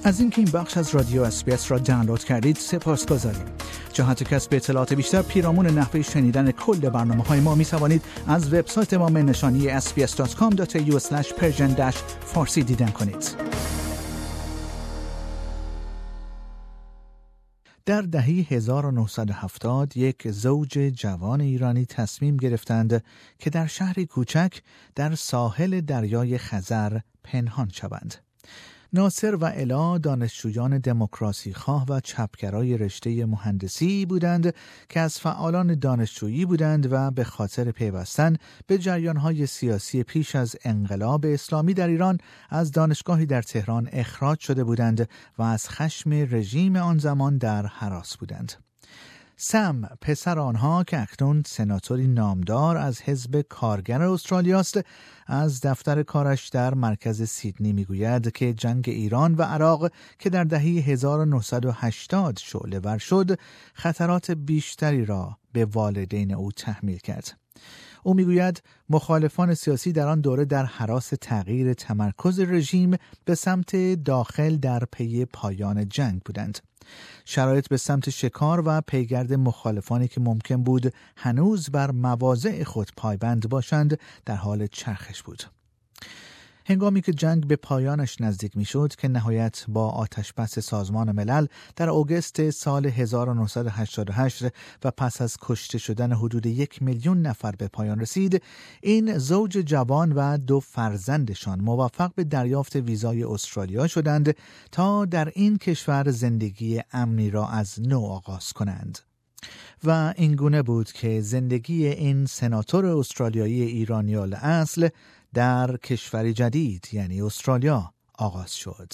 از اینکه این بخش از رادیو اس‌بی‌اس را دانلود کردید سپاسگزاریم. جهت کسب اطلاعات بیشتر پیرامون نحوه شنیدن کل برنامه‌های ما می‌توانید از وبسایت ما نشانی sbs.com.au/persian-farsi دیدن کنید. در دهه 1970 یک زوج جوان ایرانی تصمیم گرفتند که در شهری کوچک در ساحل دریای خزر پنهان شوند. ناصر و الا دانشجویان دموکراسی خواه و چپگرای رشته مهندسی بودند که از فعالان دانشجویی بودند و به خاطر پیوستن به جریان‌های سیاسی پیش از انقلاب اسلامی در ایران از دانشگاهی در تهران اخراج شده بودند و از خشم رژیم آن زمان در هراس بودند. سم پسر آنها که اکنون سناتوری نامدار از حزب کارگر استرالیا است، از دفتر کارش در مرکز سیدنی میگوید که جنگ ایران و عراق که در دهه 1980 شعله‌ور شد خطرات بیشتری را به والدین او تحمیل کرد. او میگوید مخالفان سیاسی در آن دوره در هراس تغییر تمرکز رژیم به سمت داخل در پی پایان جنگ بودند. شرایط به سمت شکار و پیگرد مخالفانی که ممکن بود هنوز بر مواضع خود پایبند باشند در حال چرخش بود. هنگامی که جنگ به پایانش نزدیک می‌شد که نهایت با آتشبس سازمان ملل در آگوست سال 1988 و پس از کشته شدن حدود 1,000,000 نفر به پایان رسید، این زوج جوان و 2 فرزندشان موفق به دریافت ویزای استرالیا شدند تا در این کشور زندگی امنی را از نو آغاز کنند. و این گونه بود که زندگی این سناتور استرالیایی ایرانیال اصل در کشوری جدید یعنی استرالیا آغاز شد.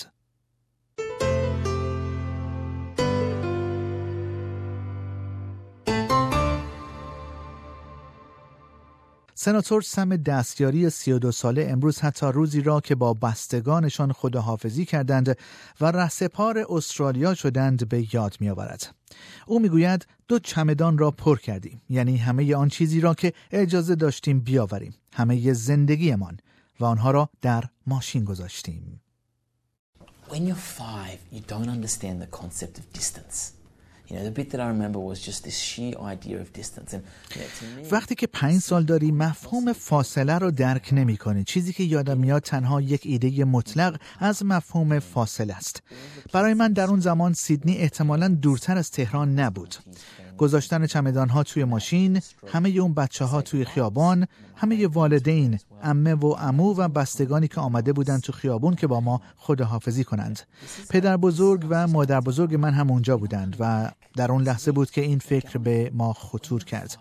سناتور سم دستیاری 32 ساله امروز حتی روزی را که با بستگانشان خداحافظی کردند و رهسپار استرالیا شدند به یاد می آورد. او میگوید 2 چمدان را پر کردیم، یعنی همه آن چیزی را که اجازه داشتیم بیاوریم، همه زندگیمان، و آنها را در ماشین گذاشتیم. When you're 5, you don't understand the concept of distance. You know, the bit that I remember was just this sheer idea of distance. And وقتی که 5 سال داری مفهوم فاصله رو درک نمی‌کنی. چیزی که یادم میاد تنها یک ایده مطلق از مفهوم فاصله است. برای من در اون زمان سیدنی احتمالاً دورتر از تهران نبود. گذاشتن چمدان‌ها توی ماشین، همه اون بچه‌ها توی خیابان، همه والدین، عمه و عمو و بستگانی که آمده بودن تو خیابون که با ما خداحافظی کنند. پدر بزرگ و مادر بزرگ من هم اونجا بودند و در اون لحظه بود که این فکر به ما خطور کرد.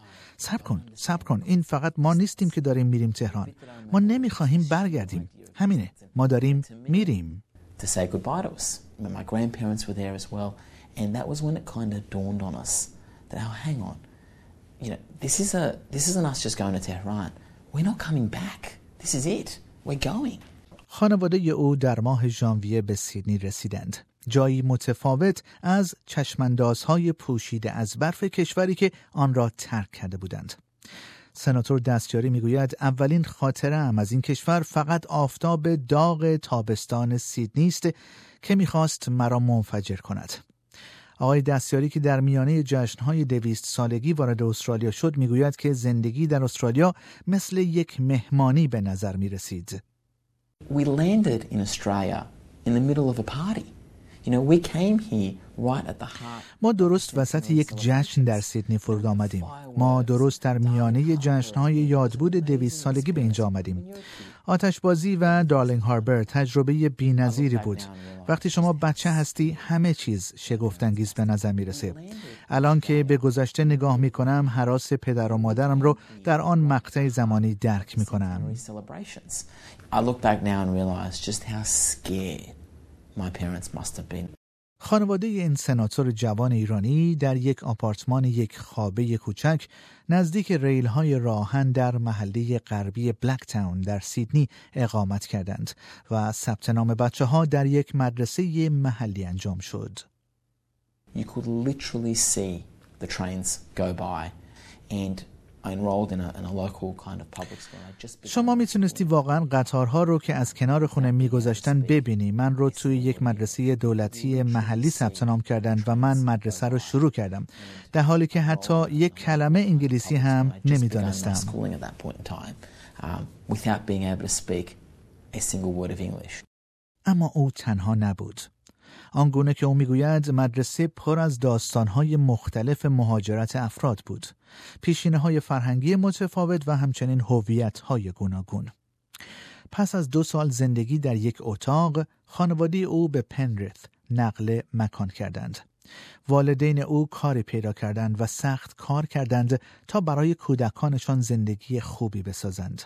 صبر کن، این فقط ما نیستیم که داریم میریم تهران. ما نمیخواهیم برگردیم. همینه، ما داریم میریم. to say goodbye to us. My grandparents were there as well, and that was when it kind of dawned on us that, oh, hang on, you know, this isn't us just going to Tehran. We're not coming back. This is it. We're going. خانواده او در ماه ژانویه به سیدنی رسیدند. جایی متفاوت از چشماندازهای پوشیده از برف کشوری که آن را ترک کرده بودند. سناتور دستیاری میگوید اولین خاطره‌ام از این کشور فقط آفتاب داغ تابستان سیدنی است که میخواست مرا منفجر کند. آقای دستیاری که در میانه جشن‌های 200 سالگی وارد استرالیا شد میگوید که زندگی در استرالیا مثل یک مهمانی به نظر میرسید. We landed in Australia in the middle of a party. You know, we came here right at the heart. ما درست وسط یک جشن در سیدنی فرود آمدیم. ما درست در میانه جشن‌های یادبود 200 سالگی به اینجا آمدیم. آتشبازی و دارلینگ هاربر تجربه بی‌نظیری بود. وقتی شما بچه هستی همه چیز شگفت‌انگیز به نظر میرسه. الان که به گذشته نگاه میکنم هراس پدر و مادرم رو در آن مقطع زمانی درک میکنم. I look back now and realize just how scared my parents must have been. خانواده این سناتور جوان ایرانی در یک آپارتمان یک خوابه کوچک نزدیک ریل‌های راهن در محله غربی بلک تاون در سیدنی اقامت کردند و ثبت نام بچه‌ها در یک مدرسه محلی انجام شد. You could literally see the trains go by and شما میتونستی واقعا قطارها رو که از کنار خونه میگذاشتن ببینی. من رو توی یک مدرسه دولتی محلی ثبت نام کردن و من مدرسه رو شروع کردم، در حالی که حتی یک کلمه انگلیسی هم نمیدانستم. اما او تنها نبود. آنگونه که او میگوید مدرسه پر از داستانهای مختلف مهاجرت افراد بود، پیشینه‌های فرهنگی متفاوت و همچنین هویت‌های گوناگون. پس از 2 سال زندگی در یک اتاق، خانواده او به پنریث نقل مکان کردند. والدین او کاری پیدا کردند و سخت کار کردند تا برای کودکانشان زندگی خوبی بسازند.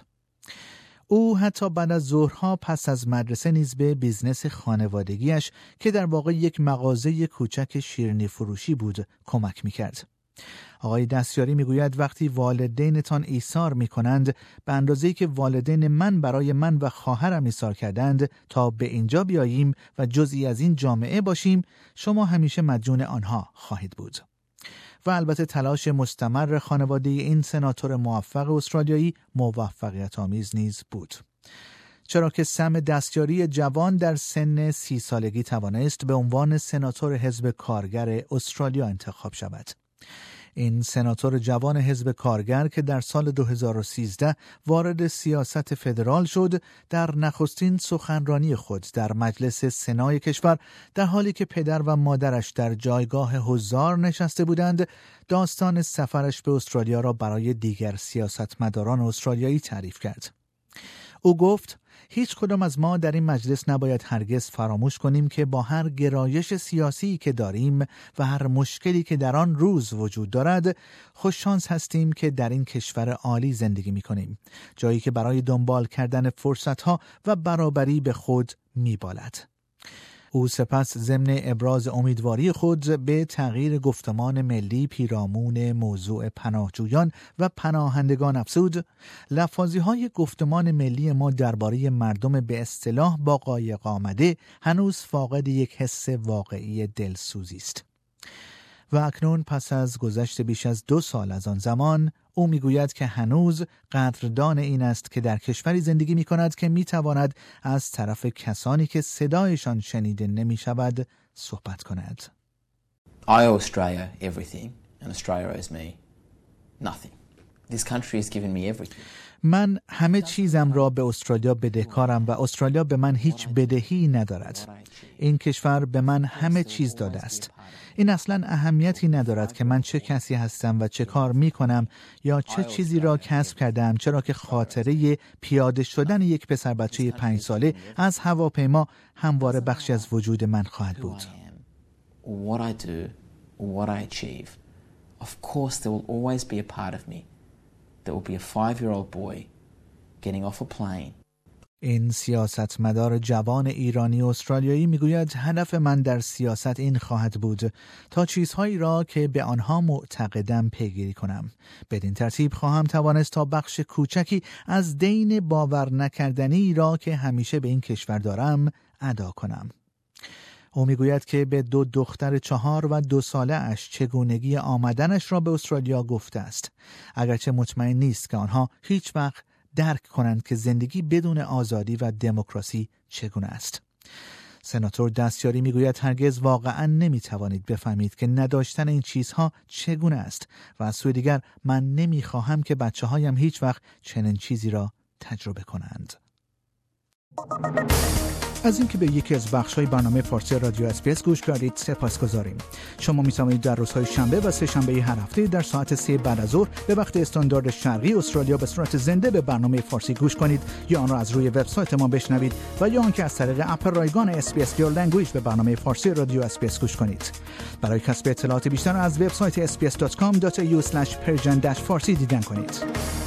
او حتی بعد از ظهرها پس از مدرسه نیز به بیزنس خانوادگیش که در واقع یک مغازه کوچک شیرینی فروشی بود کمک میکرد. آقای دستیاری میگوید وقتی والدینتان ایثار میکنند به اندازه‌ای که والدین من برای من و خواهرم ایثار کردند تا به اینجا بیاییم و جزئی از این جامعه باشیم، شما همیشه مدیون آنها خواهید بود. و البته تلاش مستمر خانواده این سناتور موفق استرالیایی موفقیت آمیز نیز بود، چرا که سم دستیاری جوان در سن 30 سالگی توانست به عنوان سناتور حزب کارگر استرالیا انتخاب شود. این سناتور جوان حزب کارگر که در سال 2013 وارد سیاست فدرال شد، در نخستین سخنرانی خود در مجلس سنای کشور در حالی که پدر و مادرش در جایگاه حضار نشسته بودند، داستان سفرش به استرالیا را برای دیگر سیاستمداران استرالیایی تعریف کرد. او گفت هیچ کدام از ما در این مجلس نباید هرگز فراموش کنیم که با هر گرایش سیاسی که داریم و هر مشکلی که در آن روز وجود دارد، خوششانس هستیم که در این کشور عالی زندگی می کنیم، جایی که برای دنبال کردن فرصتها و برابری به خود می بالد. او سپس ضمن ابراز امیدواری خود به تغییر گفتمان ملی پیرامون موضوع پناهجویان و پناهندگان افزود: لفاظی‌های گفتمان ملی ما درباره مردم به اصطلاح با قایق آمده هنوز فاقد یک حس واقعی دلسوزی است. و اکنون پس از گذشت بیش از 2 سال از آن زمان، او میگوید که هنوز قدردان این است که در کشوری زندگی می کند که می تواند از طرف کسانی که صدایشان شنیده نمی شود صحبت کند. I owe Australia everything and Australia owes me nothing. This country has given me everything. من همه چیزم را به استرالیا بدهکارم و استرالیا به من هیچ بدهی ندارد. این کشور به من همه چیز داده است. این اصلا اهمیتی ندارد که من چه کسی هستم و چه کار می کنم یا چه چیزی را کسب کردم، چرا که خاطره پیاده شدن یک پسر بچه 5 ساله از هواپیما همواره بخشی از وجود من خواهد بود. What I do, what I achieve, of course there will always be a part of me. There will be a 5-year-old boy getting off a plane. این سیاستمدار جوان ایرانی استرالیایی میگوید هدف من در سیاست این خواهد بود تا چیزهایی را که به آنها معتقدم پیگیری کنم. بدین ترتیب خواهم توانست تا بخش کوچکی از دین باور نکردنی را که همیشه به این کشور دارم ادا کنم. او میگوید که به 2 دختر 4 و 2 ساله اش چگونگی آمدنش را به استرالیا گفته است، اگرچه مطمئن نیست که آنها هیچ وقت درک کنند که زندگی بدون آزادی و دموکراسی چگونه است. سناتور دستیاری میگوید هرگز واقعا نمیتوانید بفهمید که نداشتن این چیزها چگونه است و از سوی دیگر من نمیخواهم که بچه‌هایم هیچ وقت چنین چیزی را تجربه کنند. از اینکه به یکی از بخش‌های برنامه فارسی رادیو اس‌بی‌اس گوش کردید سپاسگزاریم. شما می‌توانید در روزهای شنبه و سه شنبه هر هفته در ساعت 3 بعد از ظهر به وقت استاندارد شرقی استرالیا به صورت زنده به برنامه فارسی گوش کنید یا آن را از روی وبسایت ما بشنوید و یا آنکه از طریق اپ رایگان اس‌بی‌اس Your Language به برنامه فارسی رادیو اس‌بی‌اس گوش کنید. برای کسب اطلاعات بیشتر از وبسایت sbs.com.au/persian-farsi دیدن کنید.